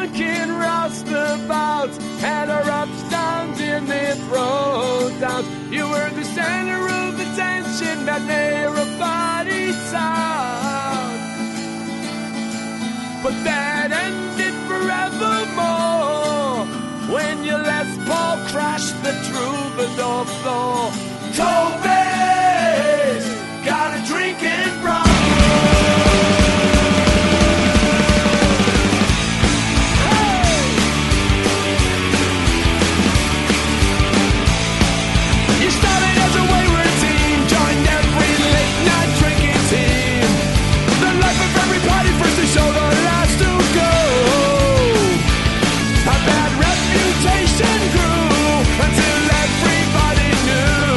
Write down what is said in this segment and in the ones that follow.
drunken roustabouts had our ups, downs, in their throwdowns. You were the center of attention that made everybody sound. But that ended forevermore when your Les Paul crashed the troubadour floor. Toby's got a drinking problem. Show the last to go. A bad reputation grew until everybody knew.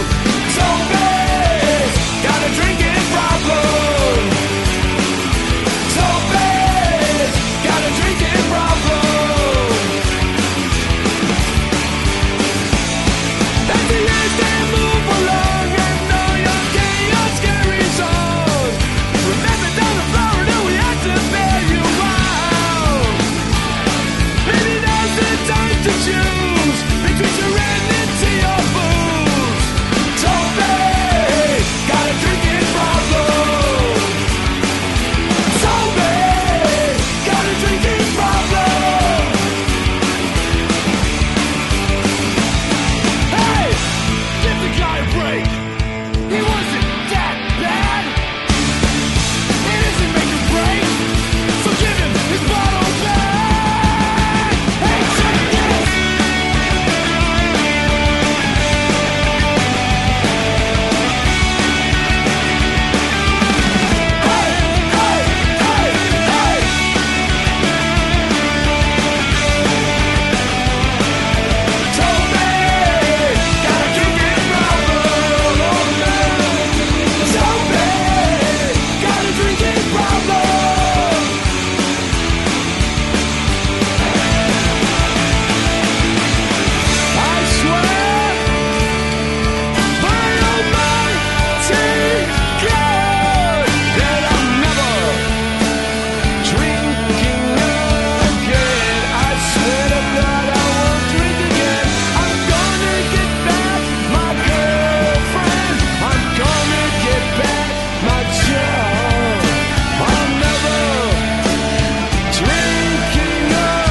Toby's got a drinking problem. Toby's got a drinking problem. As the years they move along and know your chaos carries on. Remember down the Florida we had to bail you out. Maybe now's the time to choose between serenity or booze. Toby got a drinking problem. Toby got a drinking problem. Hey, give the guy a break. He wasn't that bad. It isn't make a break, so give him his bottle back. Hey, check this. Hey, hey, hey, hey. Toby got a drinking problem. Oh, man. Toby got a drinking problem. I swear by Almighty God that I'm never drinking again. I swear to God I won't drink again. I'm gonna get back my girlfriend. I'm gonna get back my job. I'm never drinking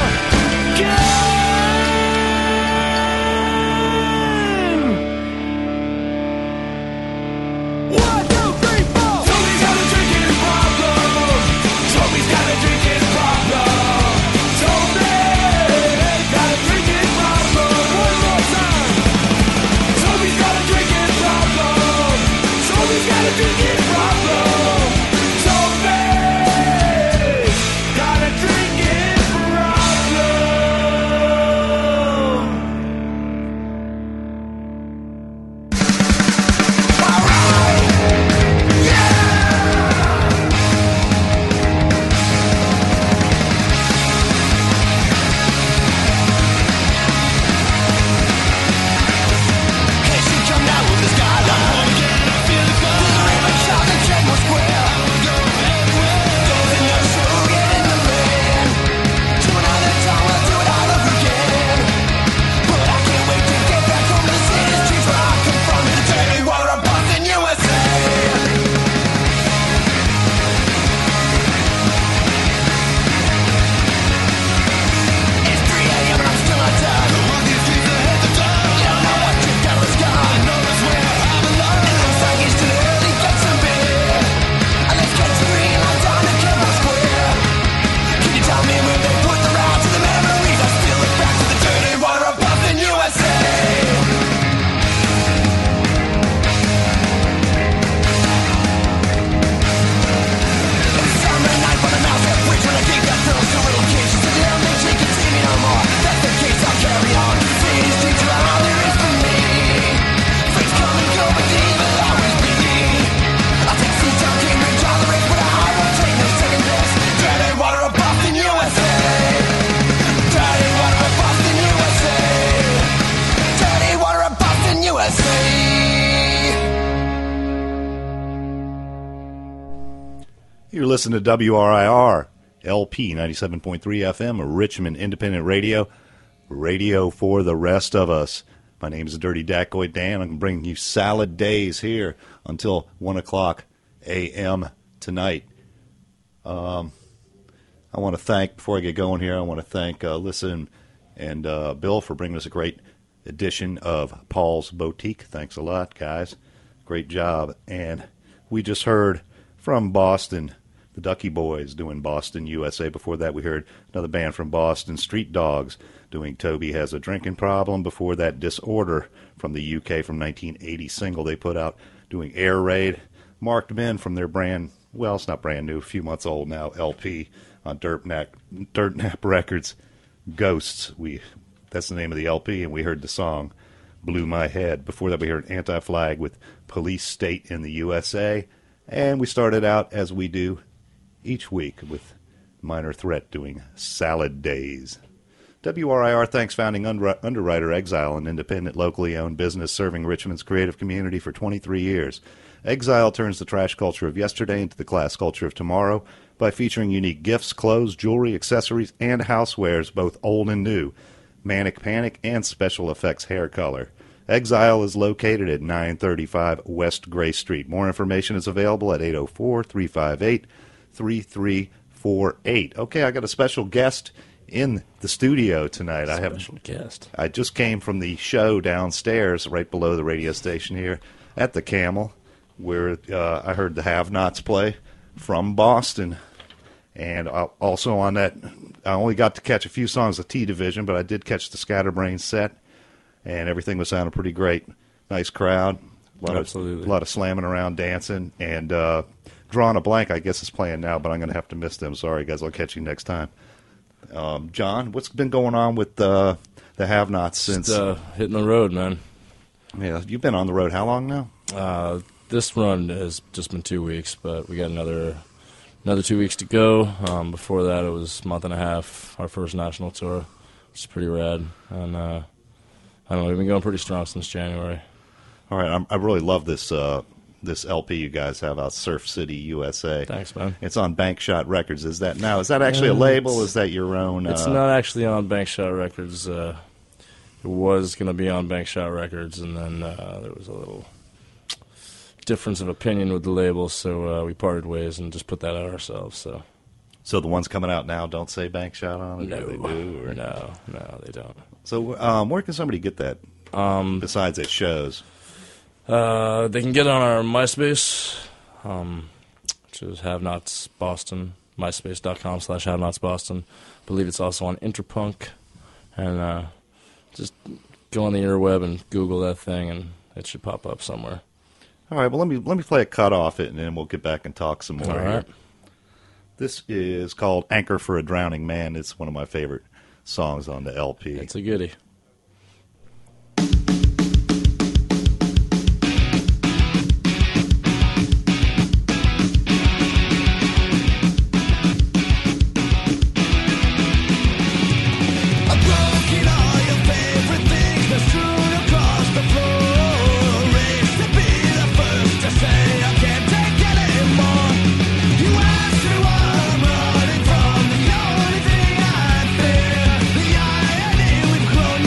again. 1, 2, 3, 4. Toby's got a drinking problem. Toby's got a drinking problem. Toby's got a drinking problem. One more time. Toby's got a drinking problem. Toby's got a drinking problem. Toby's got a drinking problem. Casey come down with the skyline. Feel the fun. The river shot the General Square. Those in the show get in the rain. To another time, we'll do it all over again. But I can't wait to get back home to the city streets where I come from. The dirty water of Boston, USA. It's 3 a.m. and I'm still not done. These streets ahead the time. You don't know what you've got, let's go. I know that's where I belong. It looks like it's too early, get some beer. Let's get to green line down to General Square. Can you tell me where they put the route to the memories? I still look back to the dirty water of Boston, USA. It's summer night for the Mouse Bridge when I gave that girl to little kids. She said, "Little bitch, you can see me no more." That's the case, I'll carry on. City streets are all there is for me. Friends come and go, but they will always be me. I'll take Seatown, Cambridge, all the rest, but I won't take no second best. Dirty water of Boston, USA. Dirty water of Boston, USA. Dirty water of Boston, USA. You're listening to WRIR, LP 97.3 FM, Richmond Independent Radio, radio for the rest of us. My name is Dirty Dacoit Dan. I'm bringing you Salad Days here until 1 o'clock a.m. tonight. I want to thank, before I get going here, I want to thank Alyssa and Bill for bringing us a great edition of Paul's Boutique. Thanks a lot, guys. Great job. And we just heard from Boston, the Ducky Boys doing Boston, USA. Before that, we heard another band from Boston, Street Dogs, doing Toby Has a Drinking Problem. Before that, Disorder from the UK from 1980 single they put out, doing Air Raid. Marked Men from their brand, well, it's not brand new, a few months old now, LP on Dirt Nap Records, Ghosts. That's the name of the LP, and we heard the song Blew My Head. Before that, we heard Anti-Flag with Police State in the USA. And we started out, as we do each week, with Minor Threat doing Salad Days. WRIR thanks founding underwriter Exile, an independent, locally owned business serving Richmond's creative community for 23 years. Exile turns the trash culture of yesterday into the class culture of tomorrow by featuring unique gifts, clothes, jewelry, accessories, and housewares, both old and new, Manic Panic, and special effects hair color. Exile is located at 935 West Gray Street. More information is available at 804-358-3348. Okay, I got a special guest in the studio tonight. Special guest. I just came from the show downstairs, right below the radio station here at the Camel, where I heard the Have-Nots play from Boston. And also on that, I only got to catch a few songs of T Division, but I did catch the Scatterbrain set, and everything was sounding pretty great. Nice crowd. Absolutely. A lot of slamming around, dancing, and Drawing a Blank, I guess, is playing now, but I'm going to have to miss them. Sorry, guys. I'll catch you next time. John, what's been going on with the Have-Nots since? Hitting the road, man. Yeah, you've been on the road how long now? This run has just been 2 weeks, but we got another 2 weeks to go. Before that, it was a month and a half, our first national tour, which is pretty rad. And I don't know, we've been going pretty strong since January. All right, I really love this this LP you guys have out, Surf City, USA. Thanks, man. It's on Bankshot Records. Is that actually a label? Is that your own? It's not actually on Bankshot Records. It was going to be on Bankshot Records, and then there was a little difference of opinion with the label, so we parted ways and just put that out ourselves. So the ones coming out now don't say Bankshot on it? No, they do, or? No, they don't. So where can somebody get that besides at shows? They can get on our MySpace, which is Have-Nots Boston, myspace.com/Have-Nots Boston. I believe it's also on Interpunk, and just go on the interweb and Google that thing, and it should pop up somewhere. All right, well, let me play a cut off it, and then we'll get back and talk some more. All right. This is called Anchor for a Drowning Man. It's one of my favorite songs on the LP. It's a goodie. Grown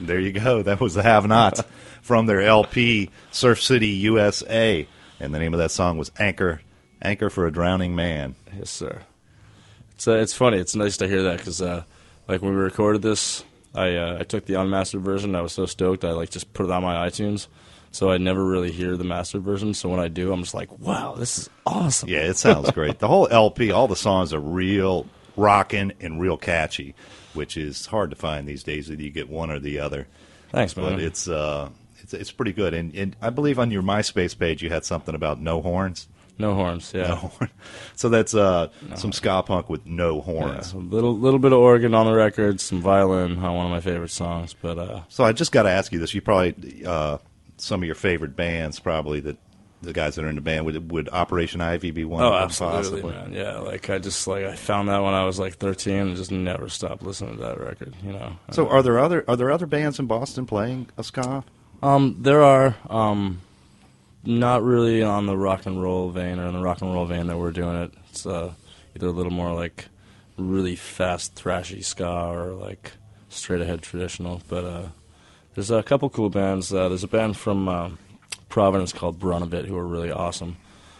There you go. That was the Have-Nots from their LP, Surf City, USA. And the name of that song was Anchor for a Drowning Man. Yes, sir. It's funny. It's nice to hear that because, like, when we recorded this, I took the unmastered version. I was so stoked. I, like, just put it on my iTunes. So I never really hear the mastered version. So when I do, I'm just like, wow, this is awesome. Yeah, it sounds great. The whole LP, all the songs are real rocking and real catchy, which is hard to find these days. Either you get one or the other. Thanks, man. But it's pretty good. And I believe on your MySpace page you had something about no horns. No horns, yeah. No horn. So that's some ska punk with no horns. Yeah, a little bit of organ on the record, some violin on one of my favorite songs. But so I just got to ask you this: you probably some of your favorite bands, probably that the guys that are in the band would Operation Ivy be one? Oh, of them, absolutely, possibly? man. Yeah, I found that when I was like 13 and just never stopped listening to that record. So are there other bands in Boston playing a ska? There are. Not really on the rock and roll vein or in the rock and roll vein that we're doing it. It's either a little more like really fast, thrashy ska or like straight ahead traditional. But there's a couple cool bands. There's a band from Providence called Brunovit who are really awesome.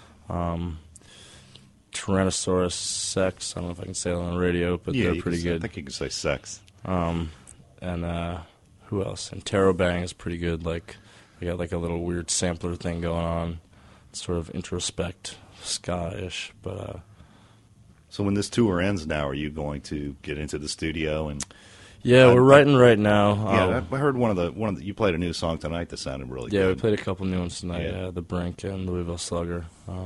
Tyrannosaurus Sex. I don't know if I can say that on the radio, but Yeah, they're pretty good. I think you can say Sex. And who else? And Tarot Bang is pretty good. Like, we got like a little weird sampler thing going on, sort of introspect, ska-ish. But so when this tour ends now, are you going to get into the studio and? Yeah, we're writing right now. Yeah, I heard one of the. You played a new song tonight that sounded really good. Yeah, we played a couple new ones tonight. Yeah. The Brink and Louisville Slugger.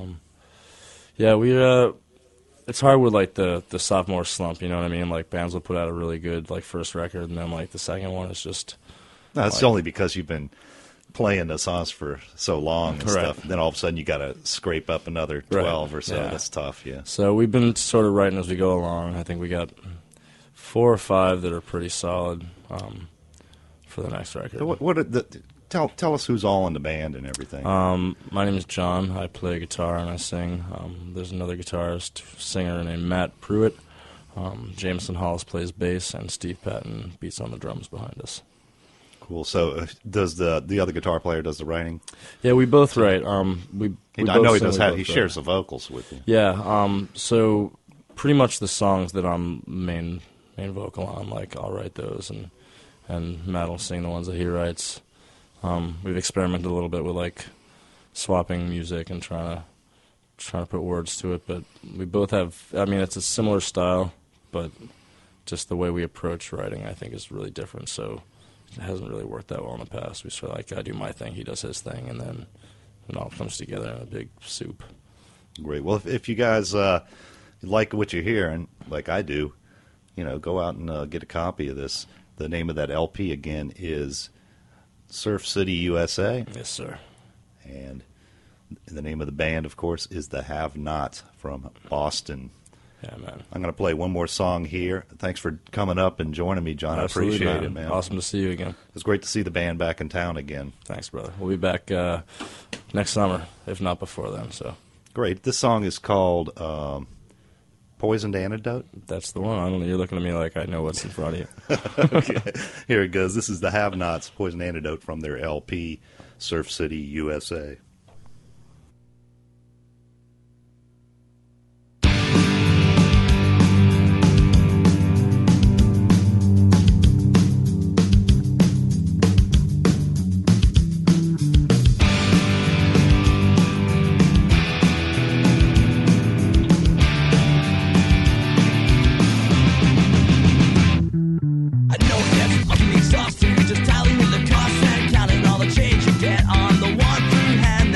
Yeah, we. It's hard with like the sophomore slump. You know what I mean? Like bands will put out a really good like first record, and then like the second one is just. No, it's only because you've been playing the songs for so long and Correct. stuff. Then all of a sudden you got to scrape up another 12 or so. Yeah. That's tough. Yeah. So we've been sort of writing as we go along. I think we got 4 or 5 that are pretty solid for the next record. So what are tell us who's all in the band and everything. My name is John. I play guitar and I sing. There's another guitarist, singer named Matt Pruitt. Jameson Hollis plays bass, and Steve Patton beats on the drums behind us. Cool. So does the other guitar player does the writing? Yeah, we both write. I know he does. He shares the vocals with you. Yeah. So pretty much the songs that I'm main vocal on, like I'll write those, and Matt will sing the ones that he writes. We've experimented a little bit with like swapping music and trying to put words to it, but we both have. I mean, it's a similar style, but just the way we approach writing, I think, is really different. So it hasn't really worked that well in the past. We sort of like I do my thing, he does his thing, and then it all comes together in a big soup. Great. Well, if you guys like what you're hearing, like I do, go out and get a copy of this. The name of that LP again is Surf City, USA. Yes, sir. And the name of the band, of course, is the Have-Nots from Boston. Yeah, man. I'm going to play one more song here. Thanks for coming up and joining me, John. Absolutely, I appreciate it, man. Awesome to see you again. It's great to see the band back in town again. Thanks, brother. We'll be back next summer, if not before then. So Great. This song is called Poisoned Antidote. that's the one. I don't know. You're looking at me like I know what's in front of you. Okay. Here it goes. This is the Have-Nots, Poisoned Antidote from their LP, Surf City, USA. I know it's fucking exhausting, just tallying the costs and counting all the change you get on the one through hand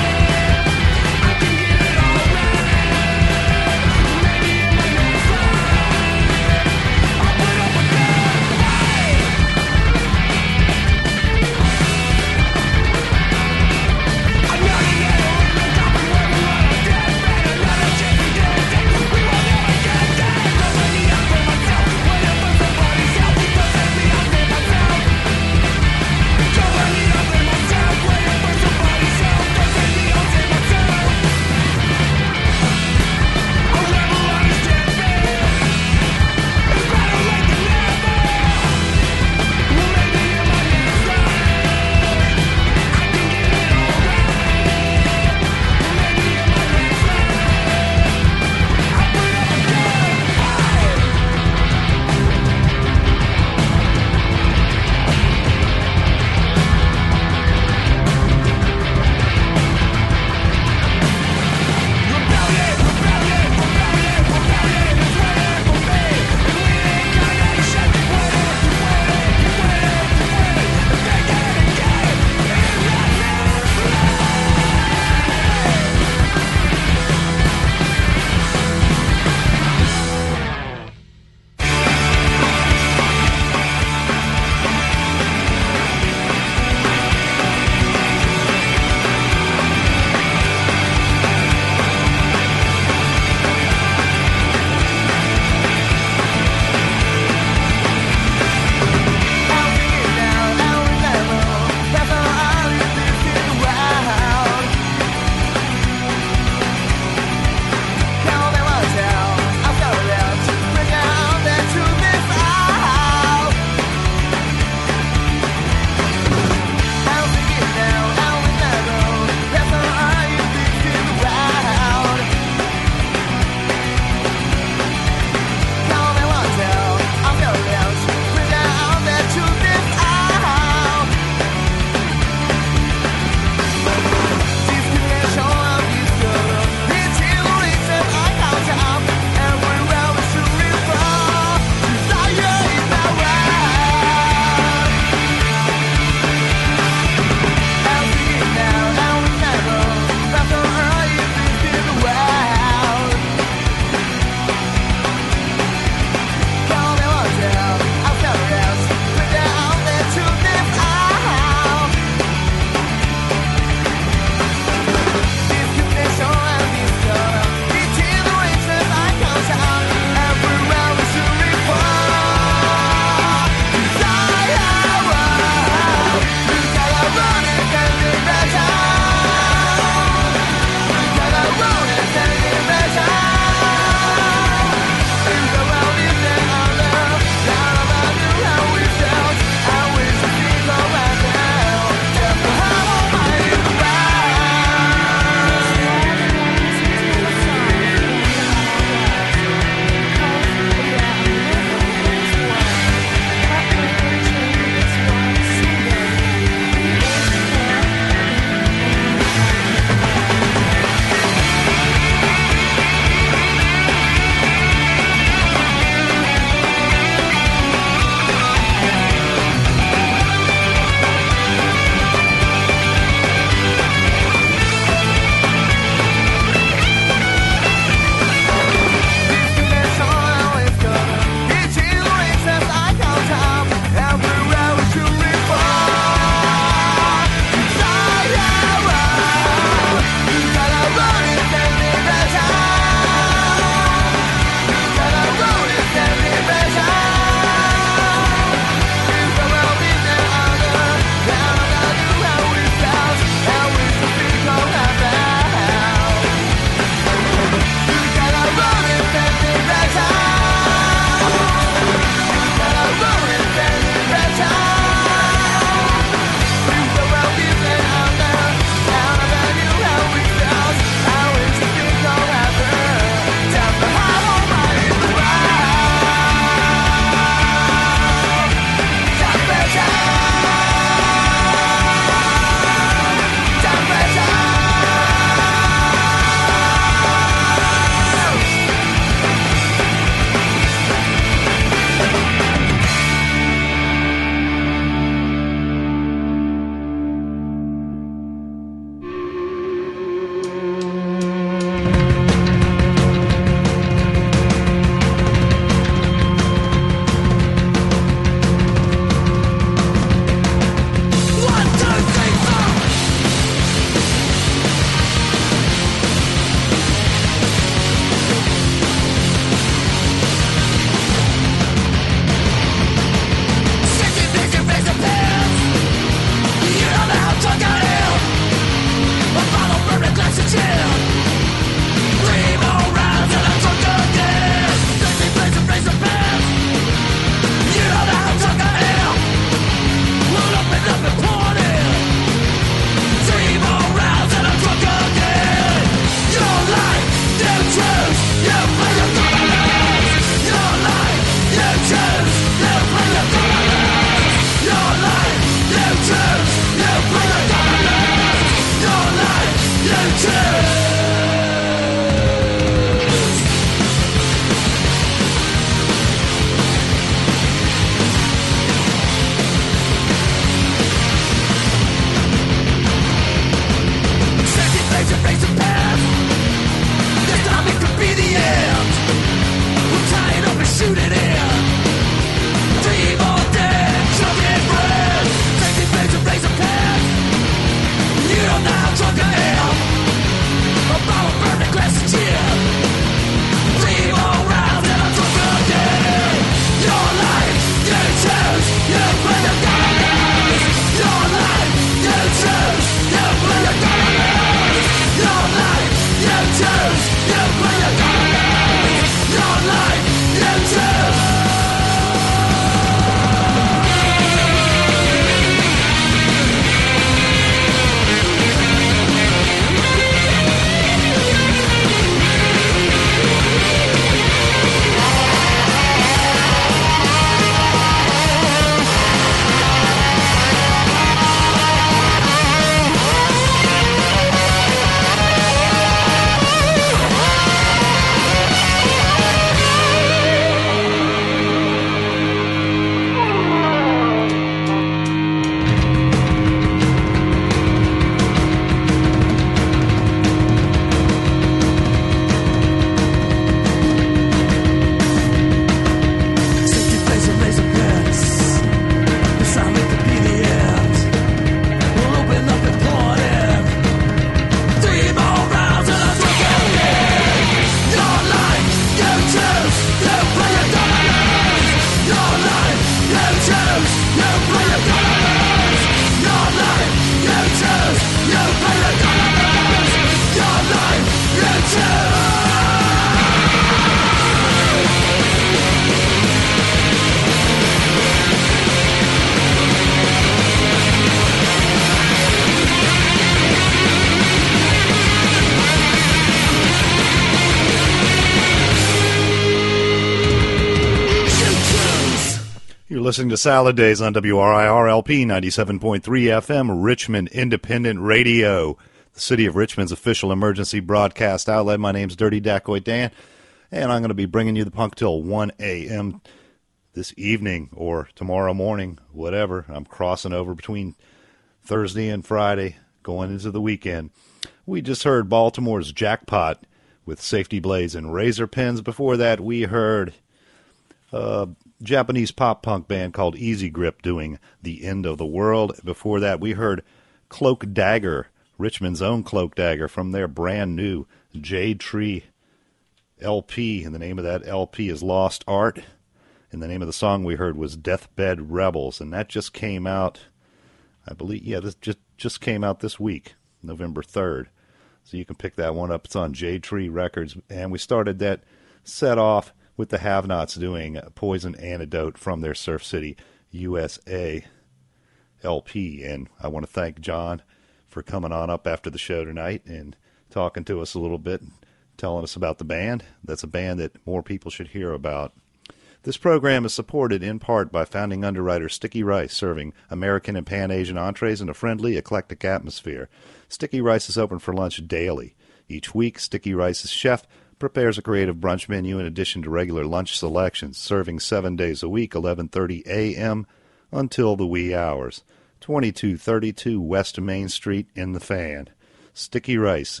You're listening to Salad Days on WRIR LP 97.3 FM, Richmond Independent Radio, the City of Richmond's official emergency broadcast outlet. My name's Dirty Dacoit Dan, and I'm going to be bringing you the punk till 1 a.m. this evening or tomorrow morning, whatever. I'm crossing over between Thursday and Friday, going into the weekend. We just heard Baltimore's Jackpot with Safety Blades and Razor Pins. Before that, we heard Japanese pop-punk band called Easy Grip doing The End of the World. Before that, we heard Cloak Dagger, Richmond's own Cloak Dagger, from their brand new Jade Tree LP. And the name of that LP is Lost Art. And the name of the song we heard was Deathbed Rebels. And that just came out, I believe, this just came out this week, November 3rd. So you can pick that one up. It's on Jade Tree Records. And we started that set off with the Have-Nots doing Poison Antidote from their Surf City, USA LP. And I want to thank John for coming on up after the show tonight and talking to us a little bit, telling us about the band. That's a band that more people should hear about. This program is supported in part by founding underwriter Sticky Rice, serving American and Pan-Asian entrees in a friendly, eclectic atmosphere. Sticky Rice is open for lunch daily. Each week, Sticky Rice's chef prepares a creative brunch menu in addition to regular lunch selections, serving 7 days a week, 11:30 a.m. until the wee hours. 2232 West Main Street in the Fan. Sticky Rice,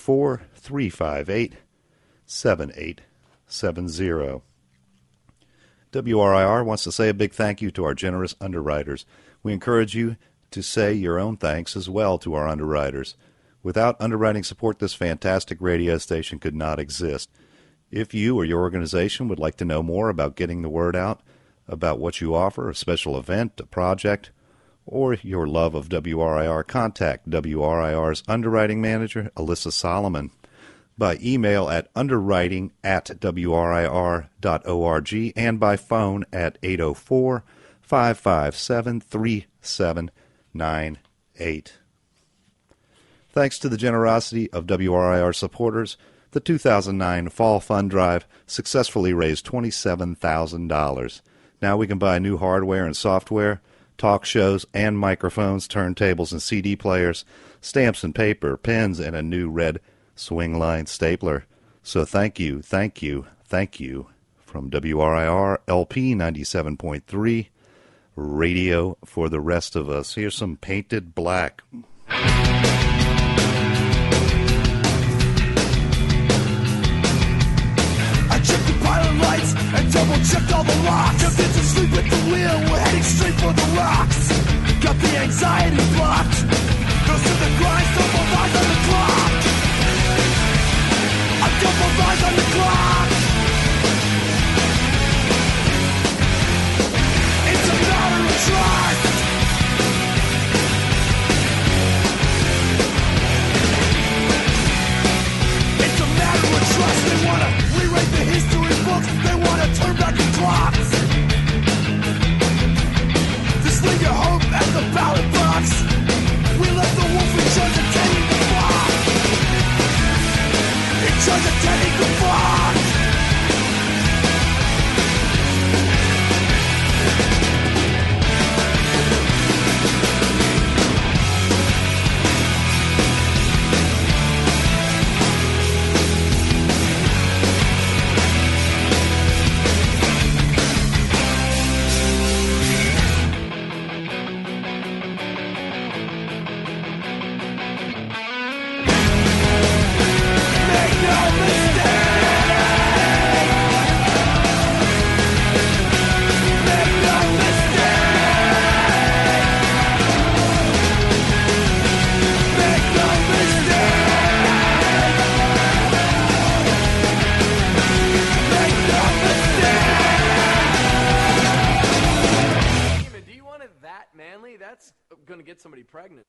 804-358-7870. WRIR wants to say a big thank you to our generous underwriters. We encourage you to say your own thanks as well to our underwriters. Without underwriting support, this fantastic radio station could not exist. If you or your organization would like to know more about getting the word out about what you offer, a special event, a project, or your love of WRIR, contact WRIR's underwriting manager, Alyssa Solomon, by email at underwriting@wrir.org and by phone at 804-557-3798. Thanks to the generosity of WRIR supporters, the 2009 Fall Fund Drive successfully raised $27,000. Now we can buy new hardware and software, talk shows and microphones, turntables and CD players, stamps and paper, pens, and a new red Swingline stapler. So thank you, thank you, thank you from WRIR LP 97.3, Radio for the Rest of Us. Here's some Painted Black. Checked the pilot lights and double-checked all the locks. Jumped into sleep with the wheel, we're heading straight for the rocks. Got the anxiety blocked. Goes to the grind, double eyes on the clock. I double eyes on the clock. It's a matter of trust. It's a matter of trust. They wanna rewrite the history books, they want to turn back the clocks. Just leave your hope at the ballot box. We left the wolf in charge of tending the flock. In charge of tending the flock. That's going to get somebody pregnant.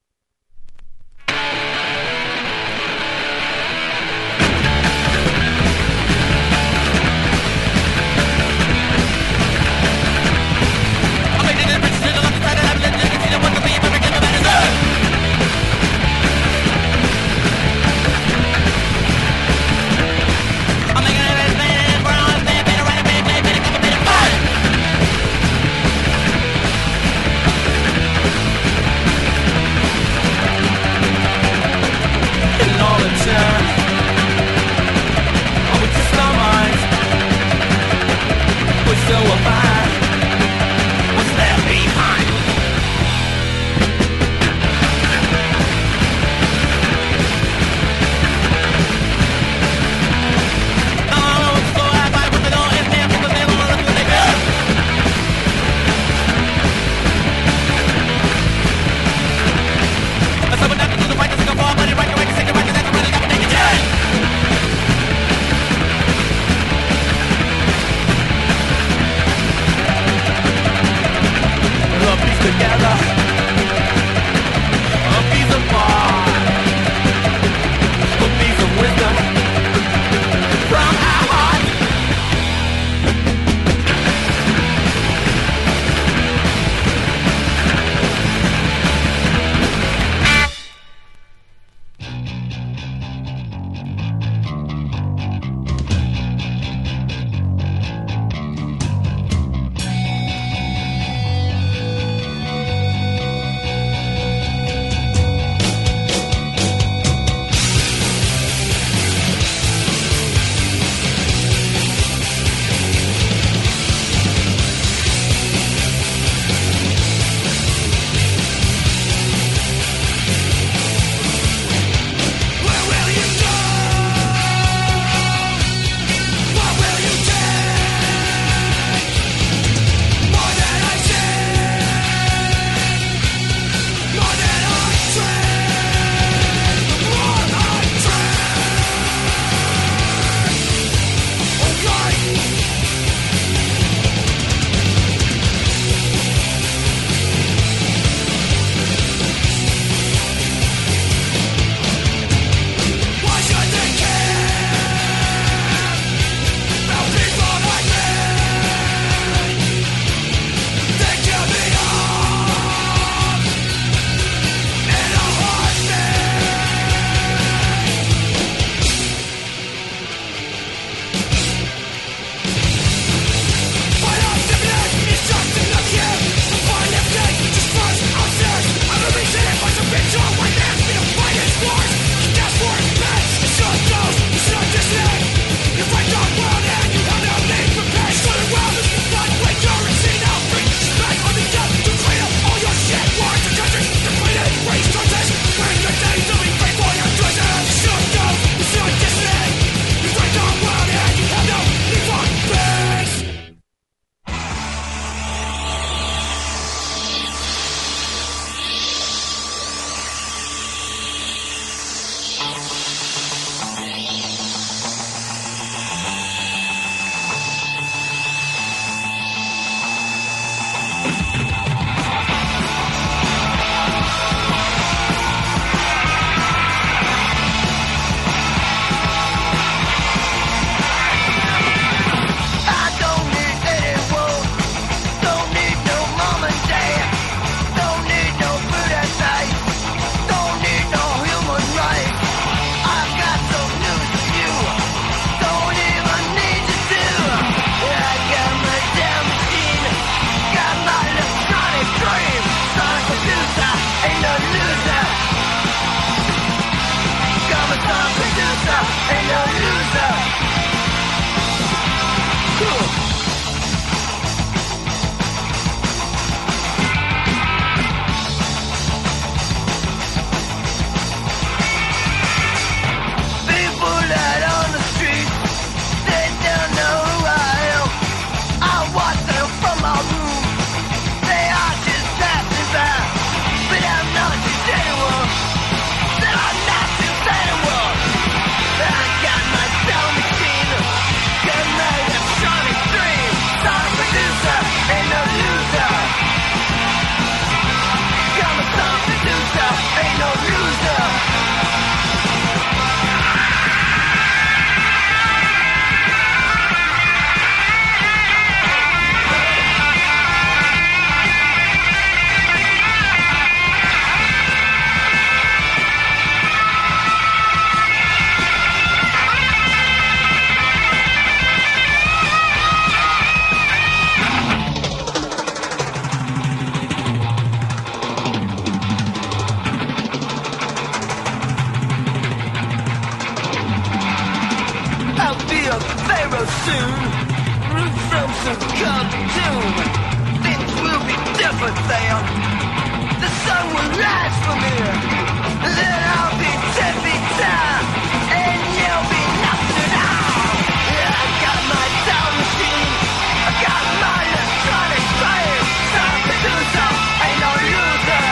closer come doom. Things will be different then. The sun will rise from here. Then I'll be 10 feet down, and you'll be nothing out. I got my time machine. I got my electronic brain. Some producer ain't no loser.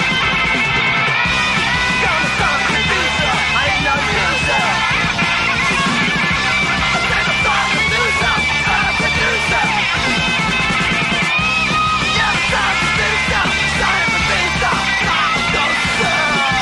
Come some producer ain't no loser. I said I'm some producer, I'm a producer. Yeah, some producer, some producer, some producer.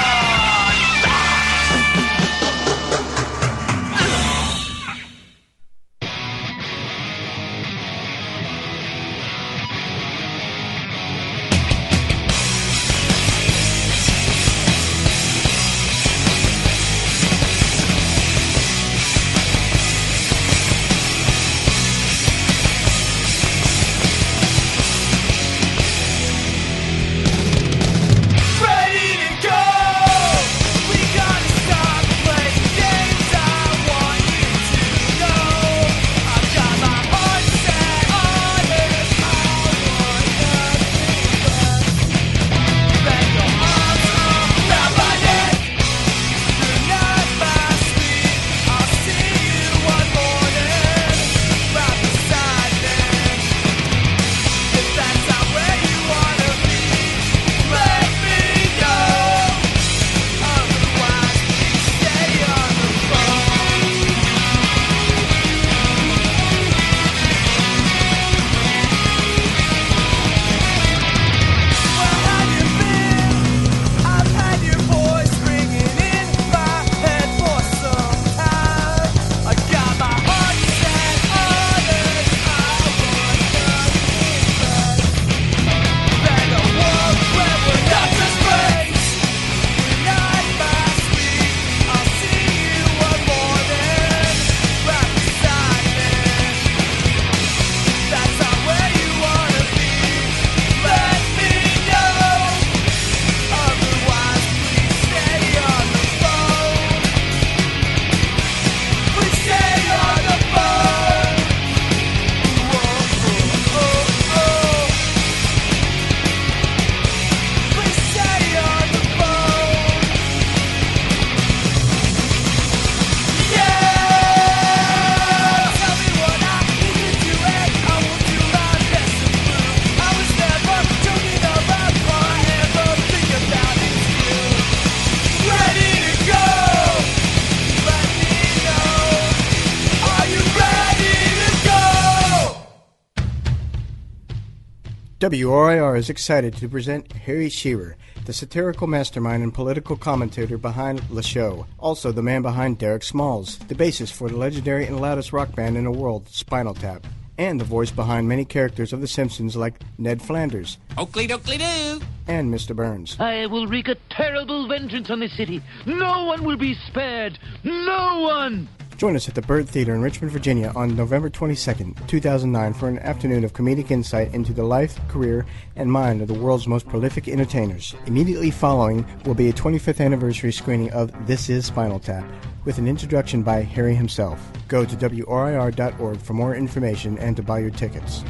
WRIR is excited to present Harry Shearer, the satirical mastermind and political commentator behind The Show. Also the man behind Derek Smalls, the bassist for the legendary and loudest rock band in the world, Spinal Tap. And the voice behind many characters of The Simpsons like Ned Flanders. Oakley dokley doo! And Mr. Burns. I will wreak a terrible vengeance on this city. No one will be spared. No one! Join us at the Byrd Theater in Richmond, Virginia on November 22nd, 2009 for an afternoon of comedic insight into the life, career, and mind of the world's most prolific entertainers. Immediately following will be a 25th anniversary screening of This Is Spinal Tap, with an introduction by Harry himself. Go to WRIR.org for more information and to buy your tickets.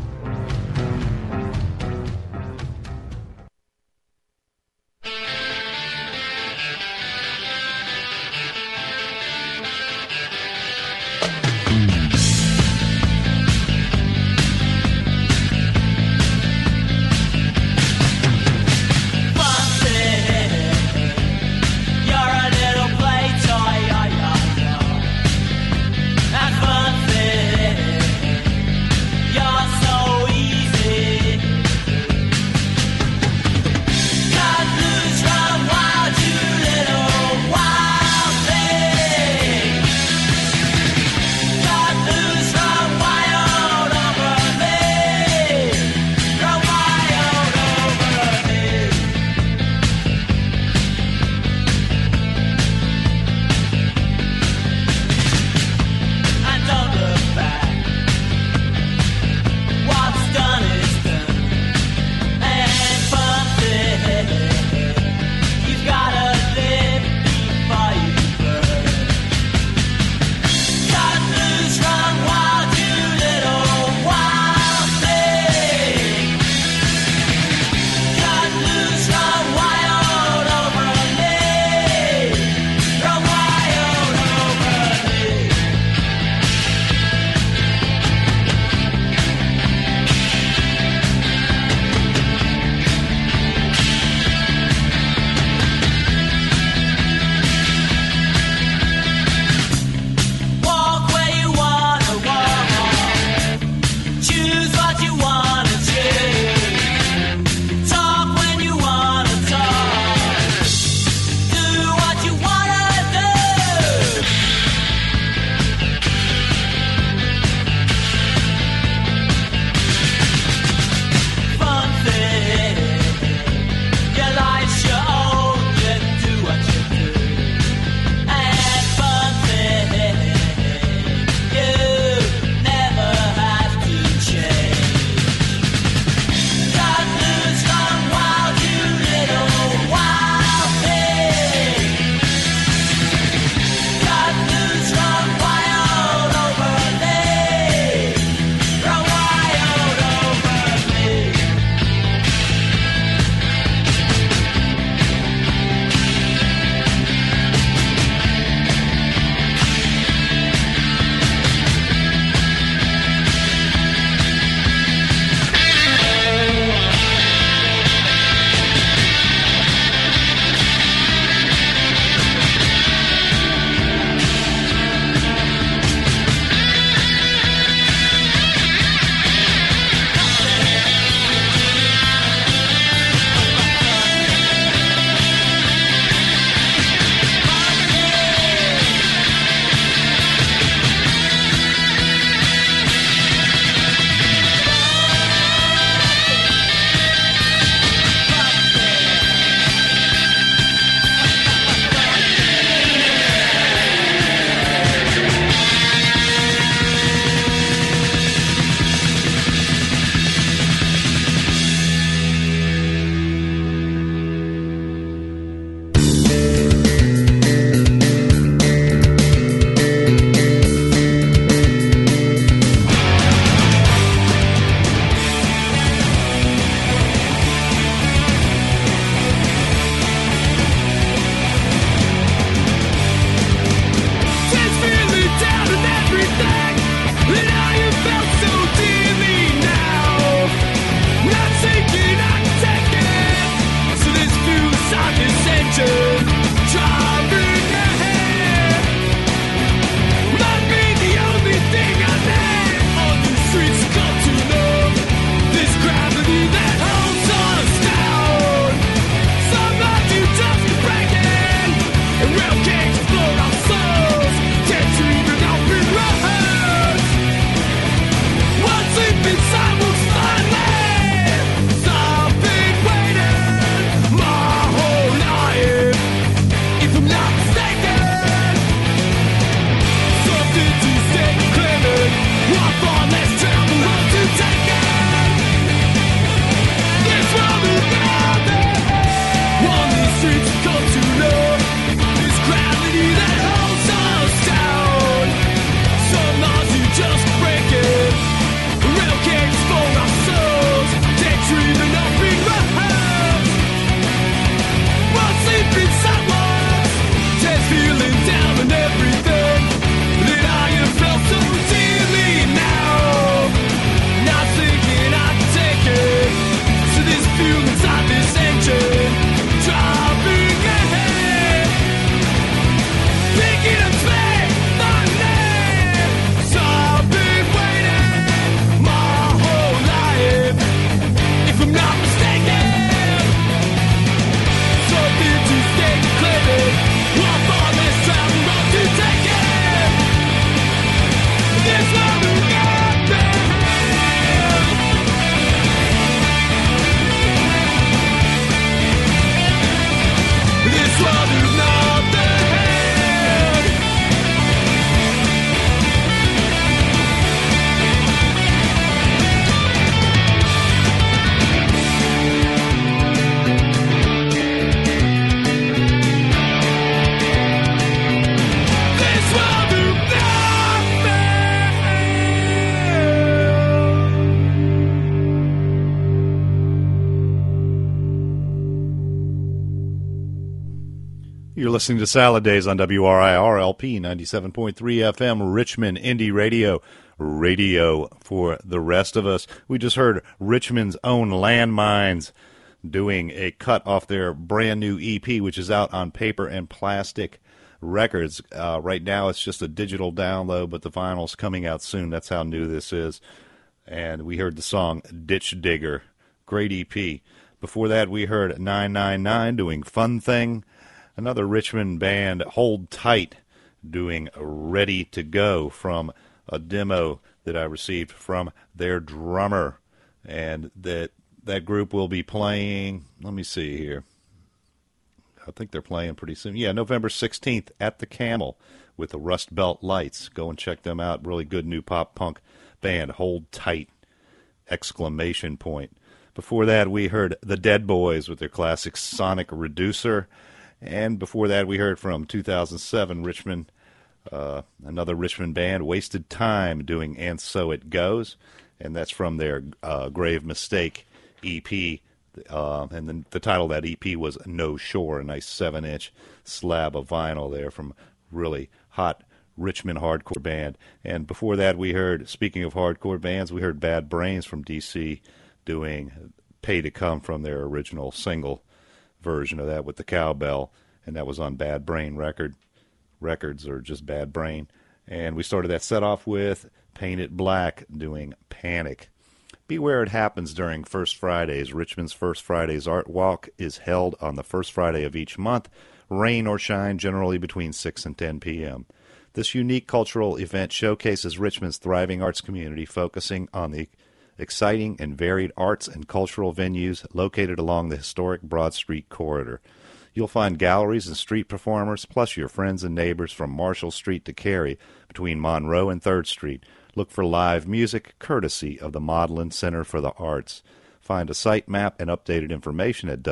You're so easy. Choose what you wanna choose. Talk when you wanna talk. Do what you wanna do. Fun thing, your life's your own. Just do what you do. And fun thing, you never have to change. Got loose, gone wild, you little wild thing. Got loose, gone wild over me. Run wild over me. Just feeling down and everything, and how you felt so dearly now. Not thinking I can take it, so this fuse on this engine driving ahead might be the only thing I need on these streets. Come to know this gravity that holds us down. Some nights you just keep breaking, and real kings explode our souls. Can't you even open roads? One sleep inside will finally. So I've been waiting my whole life, if I'm not mistaken. Something to stay claiming. One far less travel road to take it. This world is nothing. On these streets come to know this gravity that holds us down. Some laws you just break it. Real kings for our souls. Daydreaming up in roads. One sleep inside walls. Just feeling down and everything. That I have felt so dearly now. Not thinking I can take it. So this fuel inside this engine driving ahead. Picking up speed, thunder. So I've been waiting my whole life, if I'm not mistaken. Something to stay claiming. One far less travel road to take it. This world is nothing. This world is nothing. This world is You're listening to Salad Days on WRIR LP 97.3 FM, Richmond Indie Radio, radio for the rest of us. We just heard Richmond's own Landmines doing a cut off their brand new EP, which is out on Paper and Plastic Records. Right now it's just a digital download, but the vinyl's coming out soon. That's how new this is. and we heard the song Ditch Digger. Great EP. Before that, we heard 999 doing Fun Thing. Another Richmond band, Hold Tight, doing Ready to Go from a demo that I received from their drummer. And that group will be playing, let me see here. I think they're playing pretty soon. Yeah, November 16th at the Camel with the Rust Belt Lights. Go and check them out. Really good new pop punk band, Hold Tight, exclamation point. Before that, we heard the Dead Boys with their classic Sonic Reducer. And before that, we heard from 2007 Richmond, another Richmond band, Wasted Time, doing And So It Goes. And that's from their Grave Mistake EP. And then the title of that EP was No Shore, a nice 7-inch slab of vinyl there from really hot Richmond hardcore band. And before that, we heard, speaking of hardcore bands, we heard Bad Brains from D.C. doing Pay to Come from their original single version of that with the cowbell, and that was on Bad Brain Records, or just Bad Brain. And we started that set off with Paint It Black doing Panic. Beware it happens during First Fridays. Richmond's First Fridays Art Walk is held on the first Friday of each month, rain or shine, generally between 6 and 10 p.m. This unique cultural event showcases Richmond's thriving arts community, focusing on the exciting and varied arts and cultural venues located along the historic Broad Street corridor. You'll find galleries and street performers, plus your friends and neighbors from Marshall Street to Cary, between Monroe and 3rd Street. Look for live music courtesy of the Maudlin Center for the Arts. Find a site map and updated information at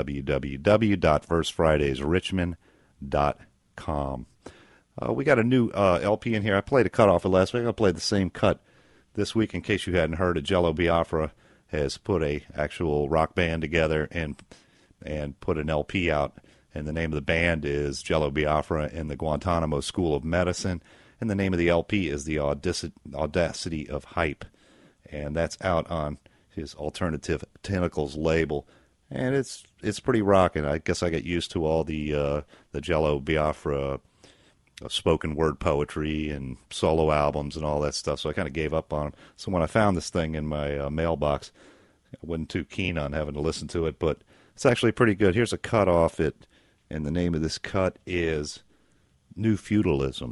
www.firstfridaysrichmond.com. We got a new LP in here. I played a cut off of last week. I'll play the same cut this week in case you hadn't heard it. Jello Biafra has put a actual rock band together and put an LP out. And the name of the band is Jello Biafra and the Guantanamo School of Medicine. And the name of the LP is The Audacity of Hype. And that's out on his Alternative Tentacles label. And it's pretty rocking. I guess I get used to all the Jello Biafra spoken word poetry and solo albums and all that stuff, so I kind of gave up on them. So when I found this thing in my mailbox, I wasn't too keen on having to listen to it, but it's actually pretty good. Here's a cut off it, and the name of this cut is New Feudalism.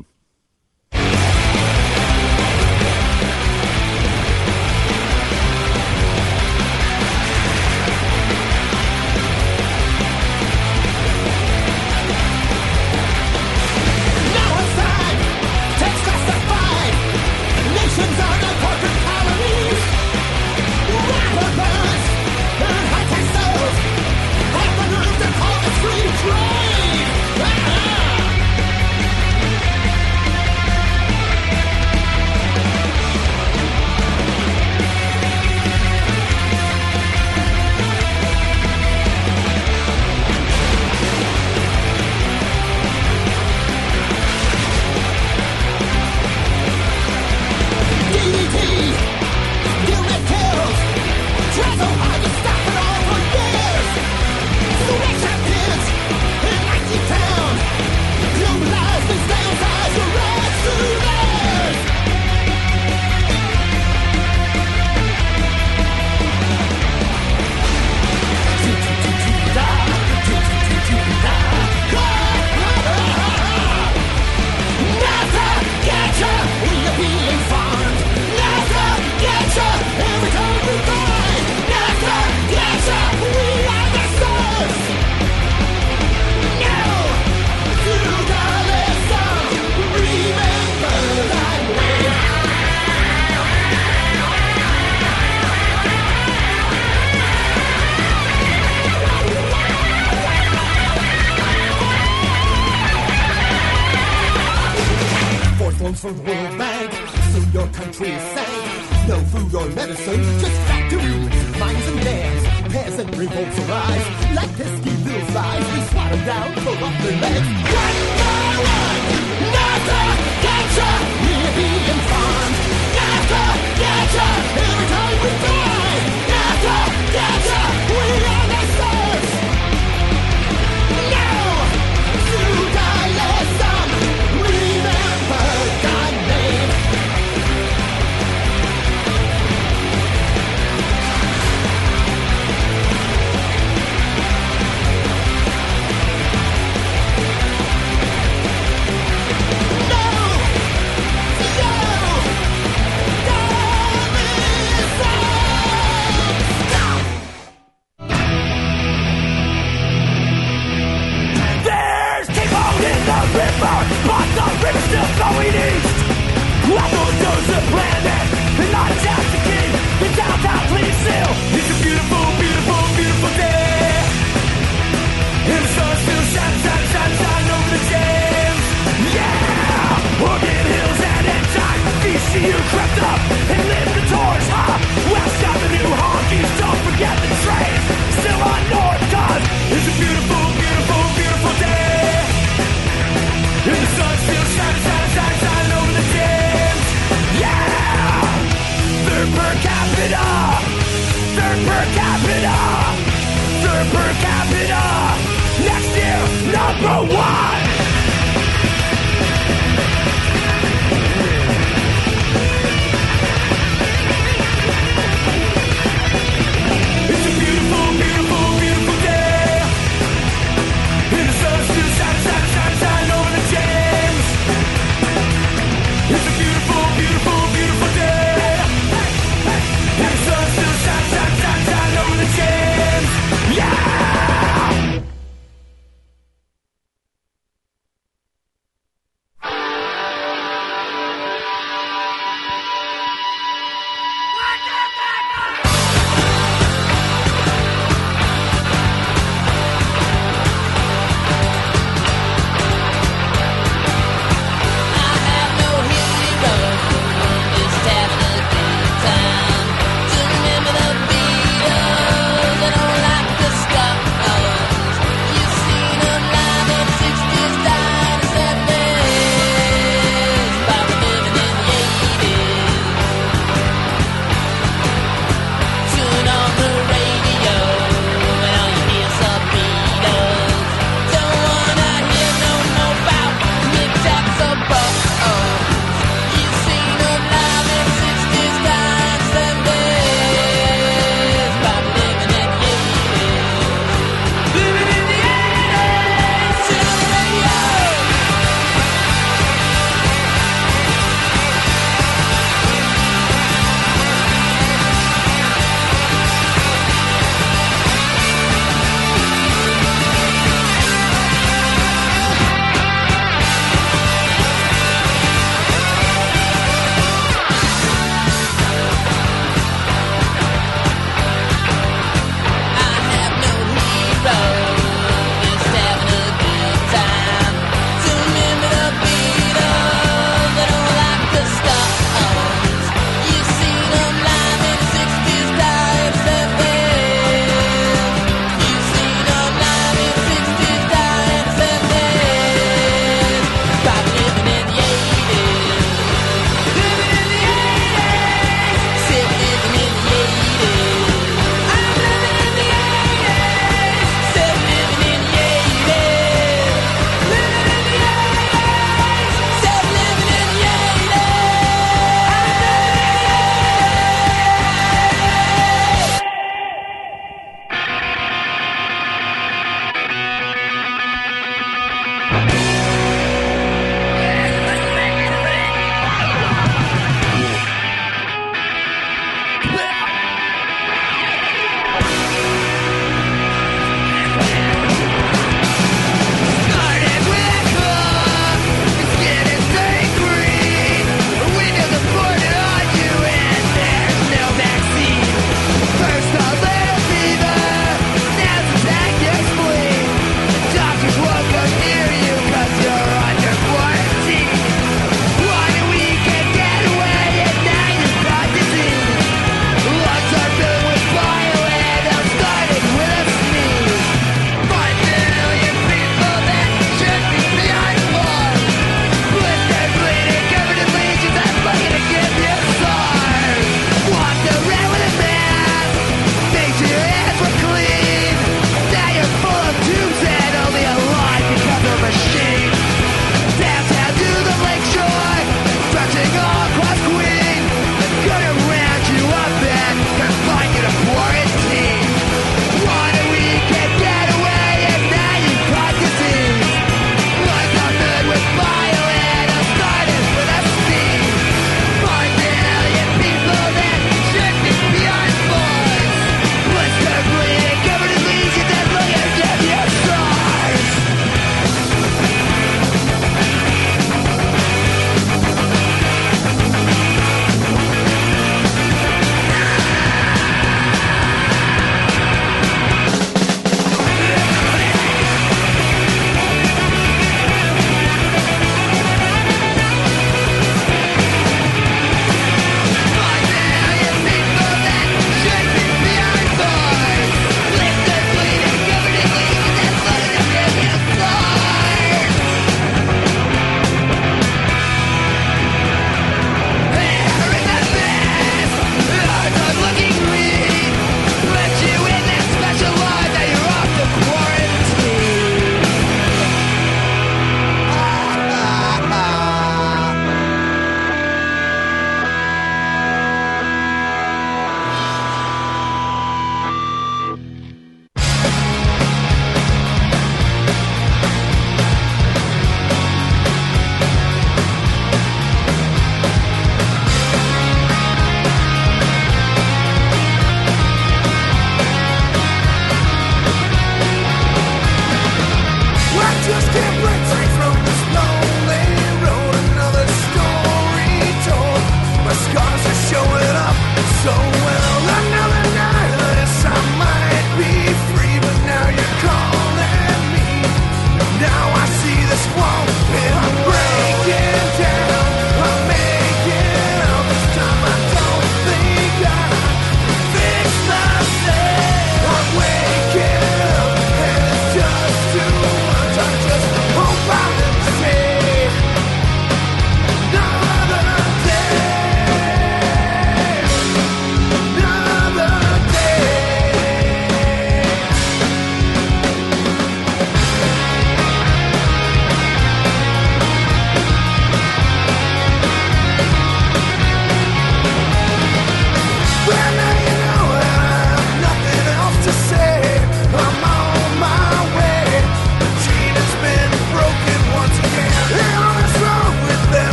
From the World Bank, so your country is sank. No food or medicine, just factories, mines and dams. Peasant revolts arise, like pesky little flies. We swat them down, pull up their legs. One by one, NAFTA, getcha, we're being farmed. NAFTA, getcha, every time we die. NAFTA, getcha, we are the stars. Now, feudalism, remember God name.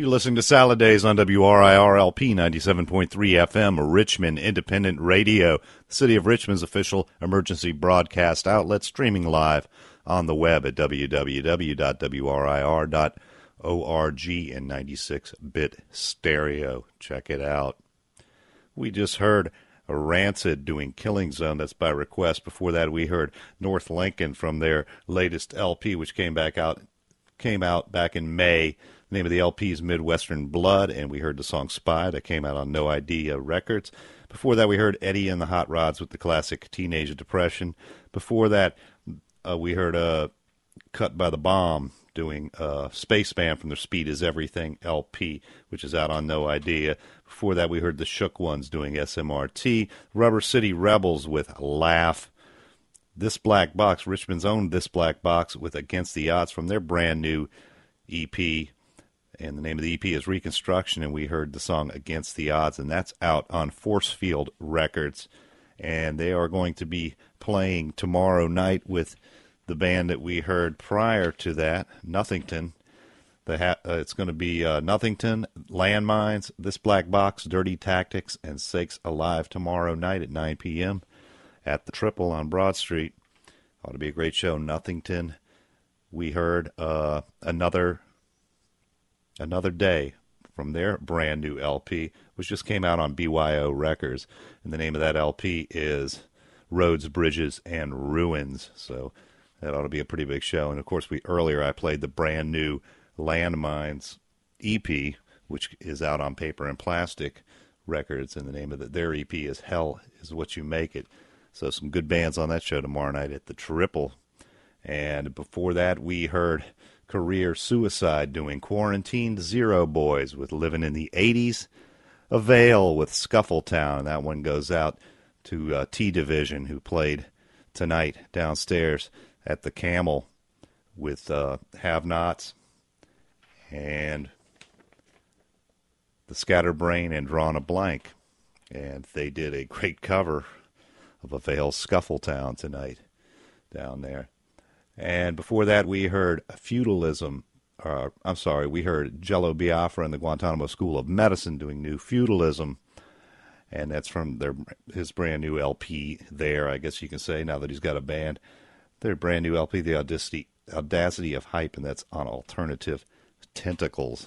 You're listening to Salad Days on WRIR-LP 97.3 FM, Richmond Independent Radio, the City of Richmond's official emergency broadcast outlet, streaming live on the web at www.wrir.org in 96-bit stereo. Check it out. We just heard Rancid doing Killing Zone. That's by request. Before that, we heard North Lincoln from their latest LP, which came out back in May. The name of the LP is Midwestern Blood, and we heard the song Spy that came out on No Idea Records. Before that, we heard Eddie and the Hot Rods with the classic Teenage Depression. Before that, we heard Cut by the Bomb doing Spaceman from their Speed is Everything LP, which is out on No Idea. Before that, we heard the Shook Ones doing SMRT. Rubber City Rebels with Laugh. This Black Box, Richmond's own This Black Box with Against the Odds from their brand new EP. And the name of the EP is Reconstruction, and we heard the song Against the Odds, and that's out on Forcefield Records. And they are going to be playing tomorrow night with the band that we heard prior to that, Nothington. It's going to be Nothington, Landmines, This Black Box, Dirty Tactics, and Sakes Alive tomorrow night at 9 p.m. at the Triple on Broad Street. Ought to be a great show. Nothington. We heard Another Day from their brand new LP, which just came out on BYO Records. And the name of that LP is Roads, Bridges, and Ruins. So that ought to be a pretty big show. And, of course, earlier I played the brand new Landmines EP, which is out on Paper and Plastic Records. And the name of their EP is Hell Is What You Make It. So some good bands on that show tomorrow night at the Triple. And before that, we heard Career Suicide doing Quarantined Zero Boys with Living in the 80s. Avail with Scuffletown. That one goes out to T Division, who played tonight downstairs at the Camel with Have-Nots and the Scatterbrain and Drawn a Blank. And they did a great cover of Avail's Scuffletown tonight down there. And before that, we heard we heard Jello Biafra and the Guantanamo School of Medicine doing New Feudalism. And that's from his brand new LP there, I guess you can say, now that he's got a band. Their brand new LP, The Audacity of Hype, and that's on Alternative Tentacles.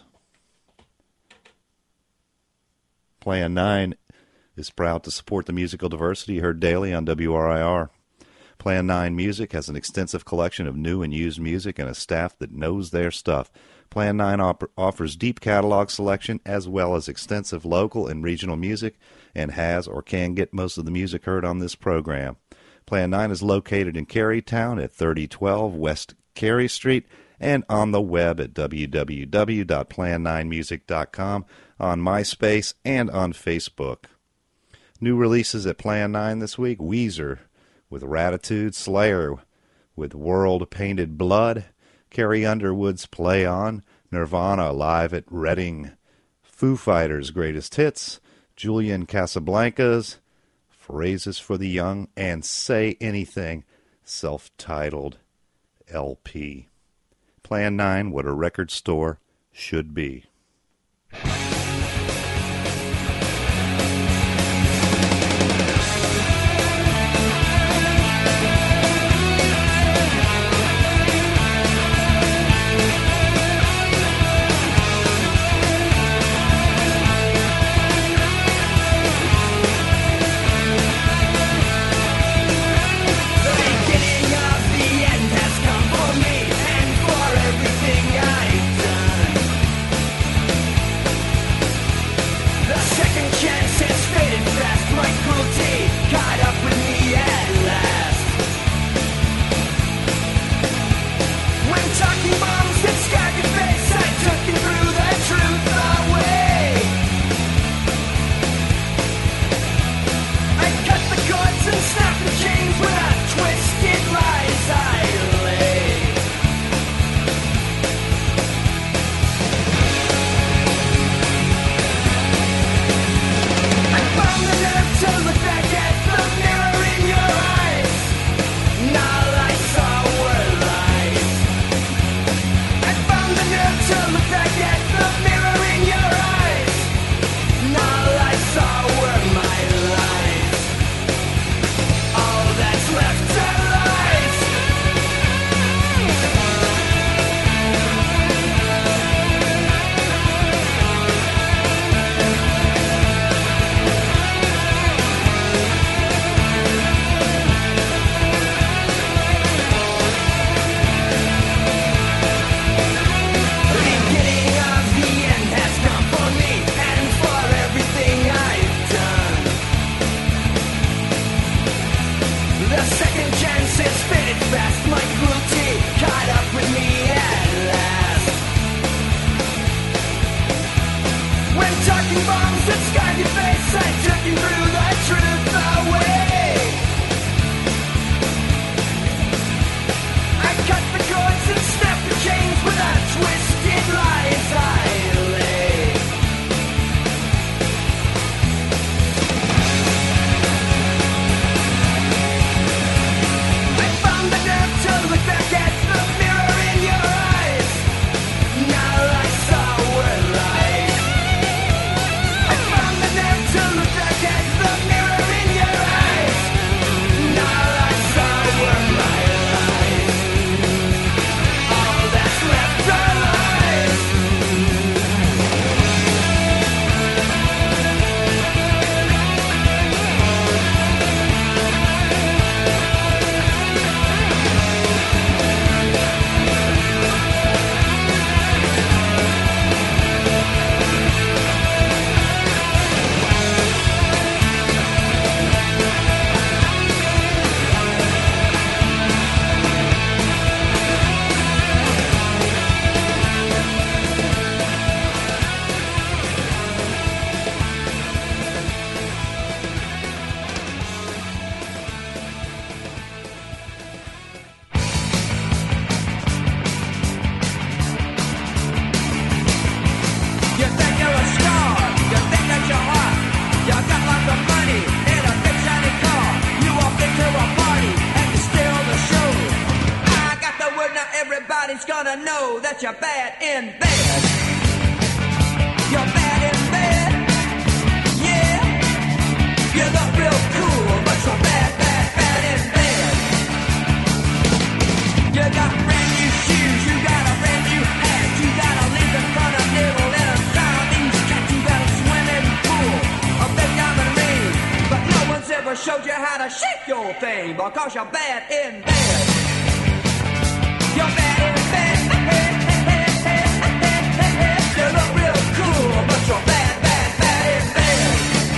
Plan 9 is proud to support the musical diversity heard daily on WRIR. Plan 9 Music has an extensive collection of new and used music and a staff that knows their stuff. Plan 9 offers deep catalog selection as well as extensive local and regional music and has or can get most of the music heard on this program. Plan 9 is located in Carytown at 3012 West Cary Street and on the web at www.plan9music.com, on MySpace, and on Facebook. New releases at Plan 9 this week: Weezer with Ratitude, Slayer with World Painted Blood, Carrie Underwood's Play On, Nirvana live at Reading, Foo Fighters' Greatest Hits, Julian Casablancas, Phrases for the Young, and Say Anything, self-titled LP. Plan 9, what a record store should be. gonna know that you're bad in bed. You're bad in bed. Yeah. You look real cool, but you're bad, bad, bad in bed. You got brand new shoes, you got a brand new hat, you got a leaf in front of little letters down these cats. You got a swimming pool, a big diamond ring, but no one's ever showed you how to shake your thing because you're bad in bed. You're bad in bed. You look real cool, but you're bad, bad, bad in bed.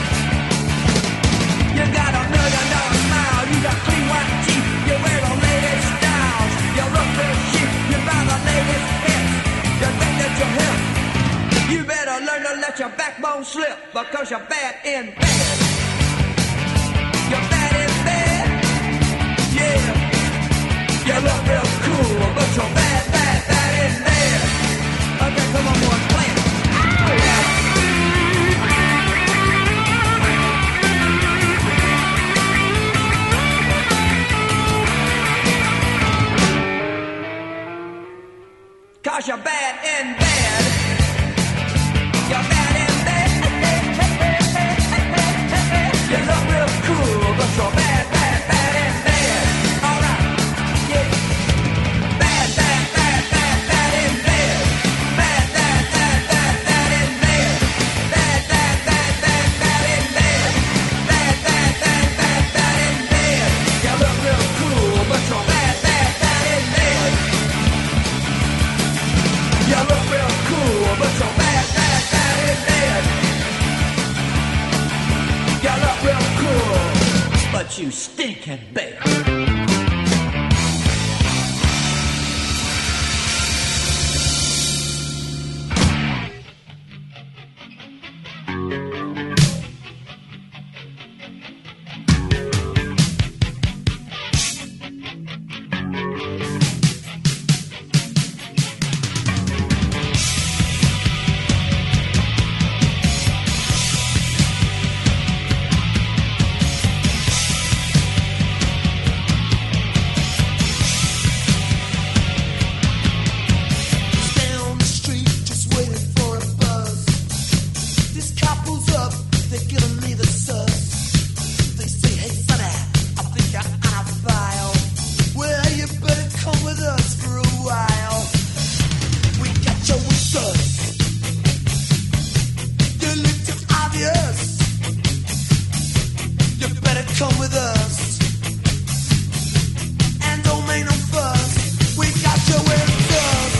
You got $1 million smile, you got clean white teeth, you wear the latest styles, you look real chic, you buy the latest hits, you think that you're hip. You better learn to let your backbone slip because you're bad in bed. You're bad in bed. Yeah. You look real cool, but you're bad, bad, bad in bed. Okay, come on, boys, play it. Cause you're bad in bed. You're bad in bed. You look real cool, but you're bad, bad, bad in bed. Alright, yeah. Bad, bad, bad, bad, bad in bed. Bad, bad, bad, bad, bad in bed. Bad, bad, bad, bad, bad in bed. Bad, bad, bad, bad, bad in bed. You look real cool, but you're bad, bad, bad in bed. You look real cool, but you're bad, bad, bad in bed. You look real cool, but you stink in bed. Down the street, just waiting for a buzz. This cop pulls up, they're giving me the sus. They say, hey sonny, I think you're on a file. Well, you better come with us for a while. We got you with us. You look too obvious. You better come with us. And don't make no fuss. We got you with us.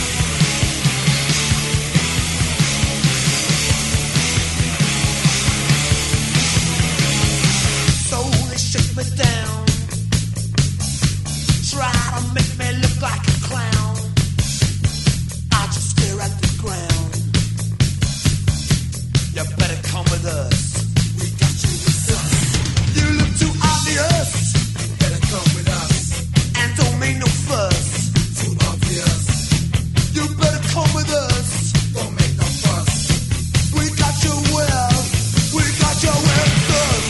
So they shook me down, try to make me look like a clown. I just stare at the ground. You better come with us. We got you with us. You look too obvious. You better come with us. And don't make no fuss. Too obvious. You better come with us. Don't make no fuss. We got you well. We got you with us.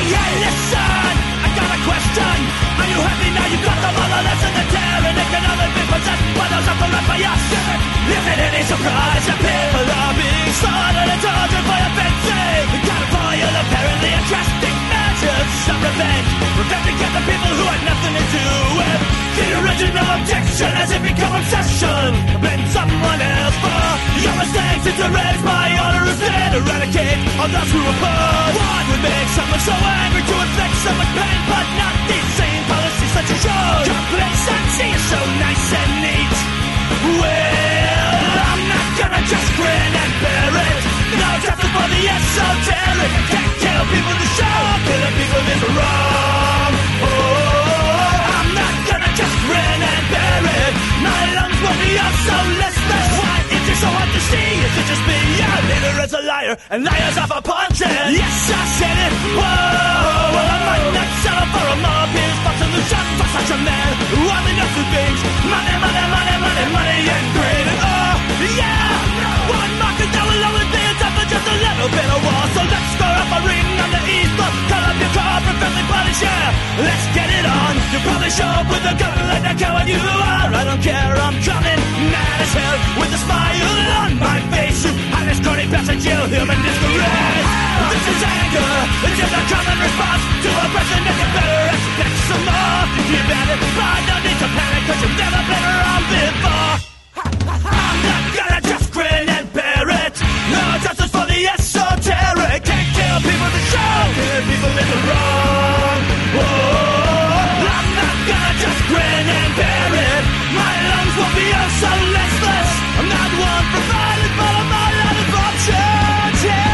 Hey, listen, I got a question. Are you happy now? You got the mother that's in the tear, and it can only be possessed by those up for by us. Is it any surprise that people are being slaughtered and tortured by a fencing? California apparently attracting measures of revenge, revenge against the people who had nothing to do with the original objection. Has it become obsession? Blame someone else for your mistakes. It's to raise my honor instead, eradicate all those who oppose. What would make someone so angry to inflict so much pain, but not these same policies that you show? Complacency is so nice and neat. Well, I'm not gonna just grin and bear it. No justice for the esoteric. I can't kill people to show killing people is wrong. Oh, I'm not gonna just grin and bear it. My lungs will be up so listless. Why is it so hard to see? Is it just me? Your leader is a liar, and liars are for punching. Yes, I said it. Whoa, well, I might not settle for a mob. Here's for solution for such a man who only knows two things: money, money, money, money, money, and greed. And oh, yeah, one market that will always be enough for just a little bit of war. So let's score up a ring on the east front. Call up your car for friendly polish, yeah. Let's get it on. You probably show up with a gun like that coward you are. I don't care, I'm coming mad as hell with a smile on my face. You honest, corny bastard, you human disgrace. This is anger. This is a common response to oppression. Make it better, expect some more. You better, but no need to panic, cause you've never been around before. I'm not gonna just grin and bear it. No justice for the esoteric. Can't kill people to show killing people is wrong. Whoa, I'm not gonna just grin and bear it. My lungs will be oh so listless. I'm not one for violence, but I'm all out of options. Yeah.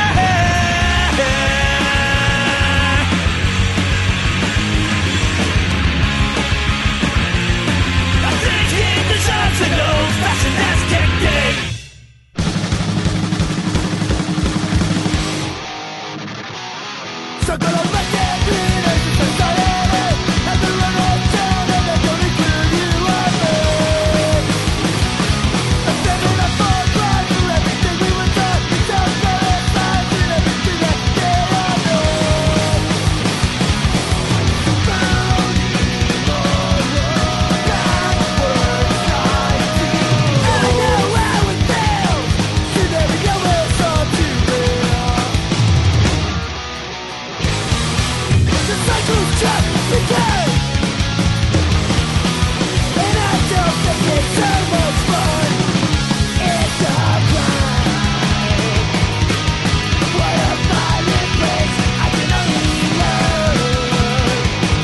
I think he deserves an old-fashioned ass-kicking. So gonna make it bleed as it's society. And the run on town and they're gonna kill you and me. I'm standing up for pride for everything we were taught. It's all got signs and everything that they are known. I know how it feels. So never go it's all too real. The cycle's just begun, and I don't think it's so much fun. It's a crime. What a violent place I can only learn.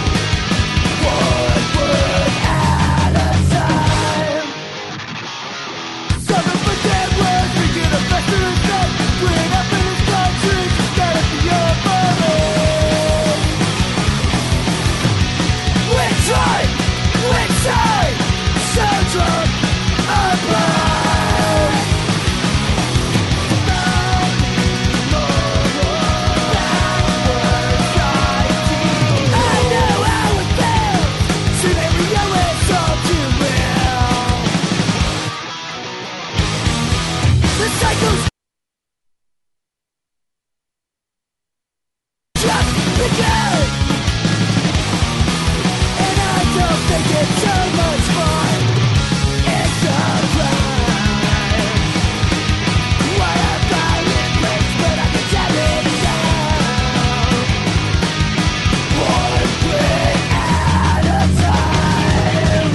One word at a time. Sorry for dead words, we get a faster instead. Green up in his country, gotta be your money. Which side, so drunk, I'm blind. I know how it feels, so there we go, it's all too real. The cycle's just begun. And I don't think it's so much fun. It's a crime. What a violent place, but I can tear it down. One brick at a time.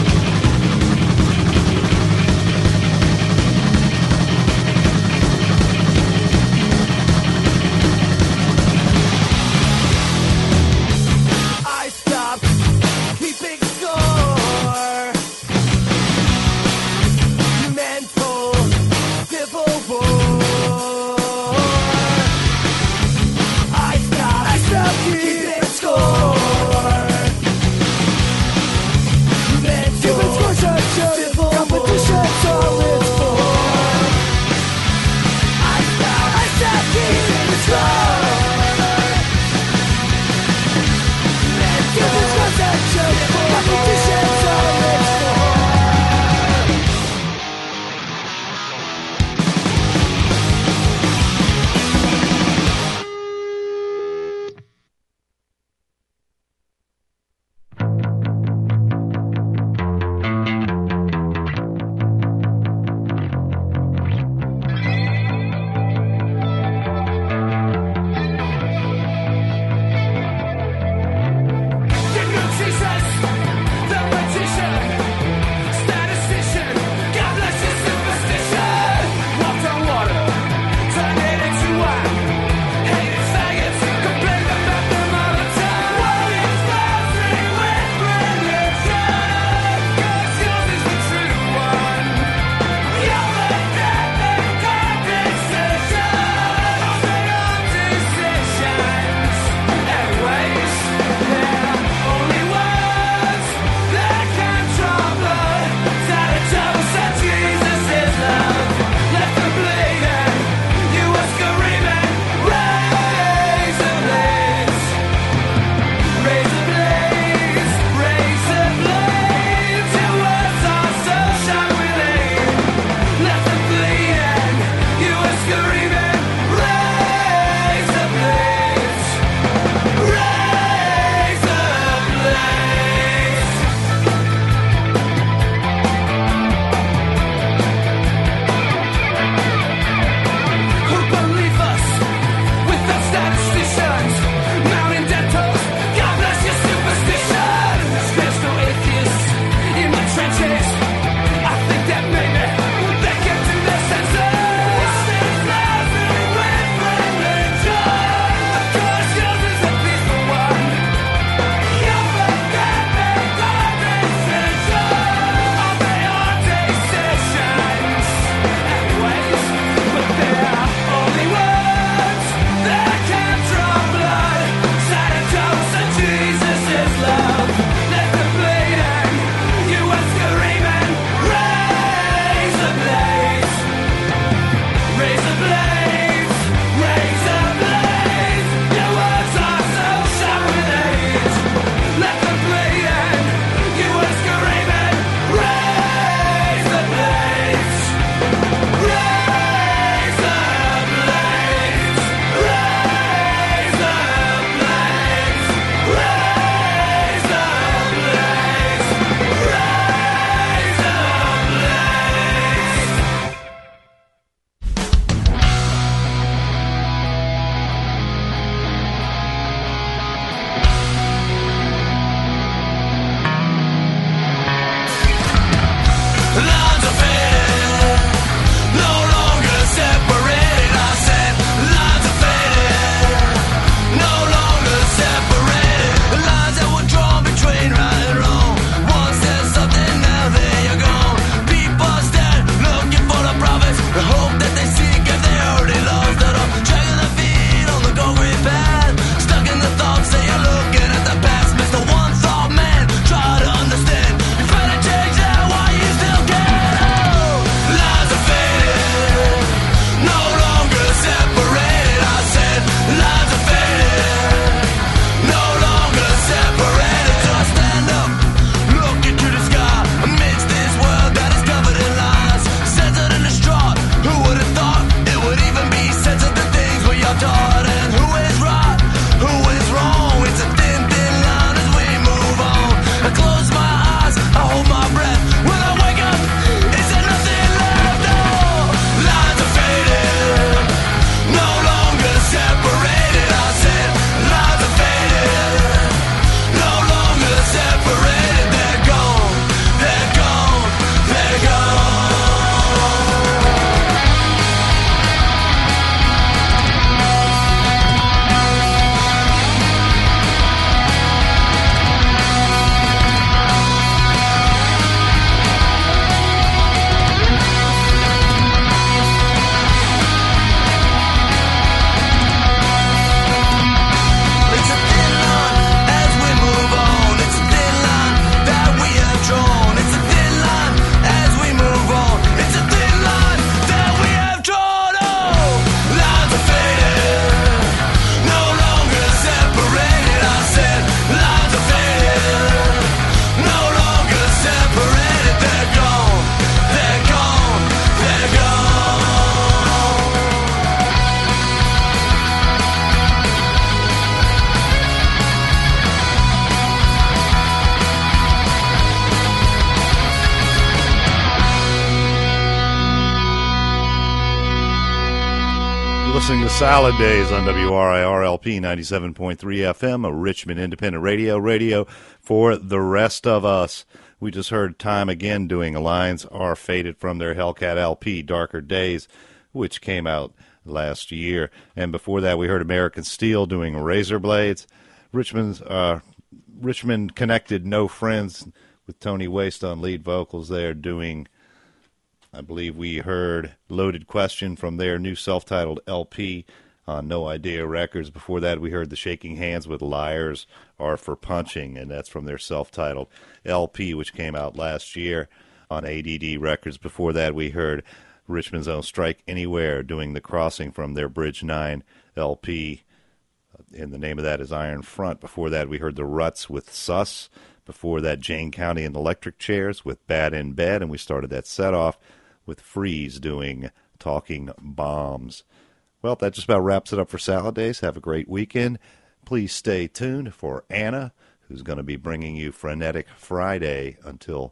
listening to Salad Days on WRIR-LP 97.3 FM, a Richmond Independent Radio for the rest of us. We just heard Time Again doing Lines Are Faded from their Hellcat LP, Darker Days, which came out last year. And before that, we heard American Steel doing Razor Blades. Richmond Connected No Friends with Tony Waste on lead vocals there doing, I believe we heard Loaded Question from their new self-titled LP on No Idea Records. Before that, we heard The Shaking Hands with Liars Are for Punching, and that's from their self-titled LP, which came out last year on ADD Records. Before that, we heard Richmond's own Strike Anywhere doing The Crossing from their Bridge 9 LP, and the name of that is Iron Front. Before that, we heard The Ruts with Sus. Before that, Jane County and Electric Chairs with Bad in Bed, and we started that set off with Freeze doing Talking Bombs. Well, that just about wraps it up for Salad Days. Have a great weekend. Please stay tuned for Anna, who's going to be bringing you Frenetic Friday until,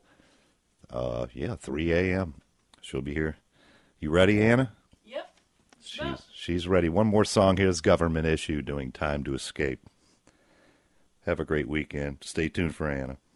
3 a.m. She'll be here. You ready, Anna? Yep. She's ready. One more song. Here's Government Issue doing Time to Escape. Have a great weekend. Stay tuned for Anna.